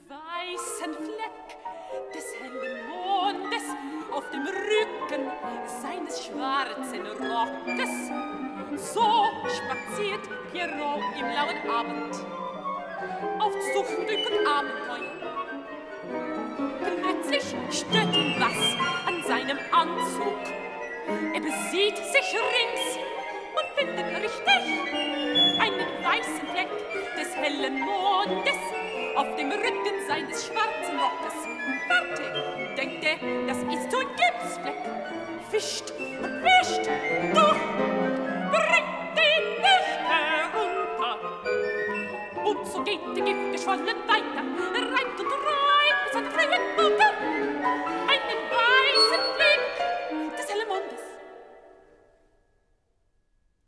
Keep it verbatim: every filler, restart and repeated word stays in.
weißen Fleck des hellen Mondes auf dem Rücken seines schwarzen Rockes. So spaziert Pierrot im lauen Abend auf Suchtglück und Abenteuer. Plötzlich stört ihn was an seinem Anzug. Er besieht sich rings und findet richtig einen weißen Fleck des hellen Mondes auf dem Rücken seines schwarzen Rockes. Warte, denkt er, das ist so ein Gipsfleck. Fischt und wischt, doch bringt ihn nicht herunter. Und so geht der Gift geschwollen weiter, reibt und reibt bis an den Fleck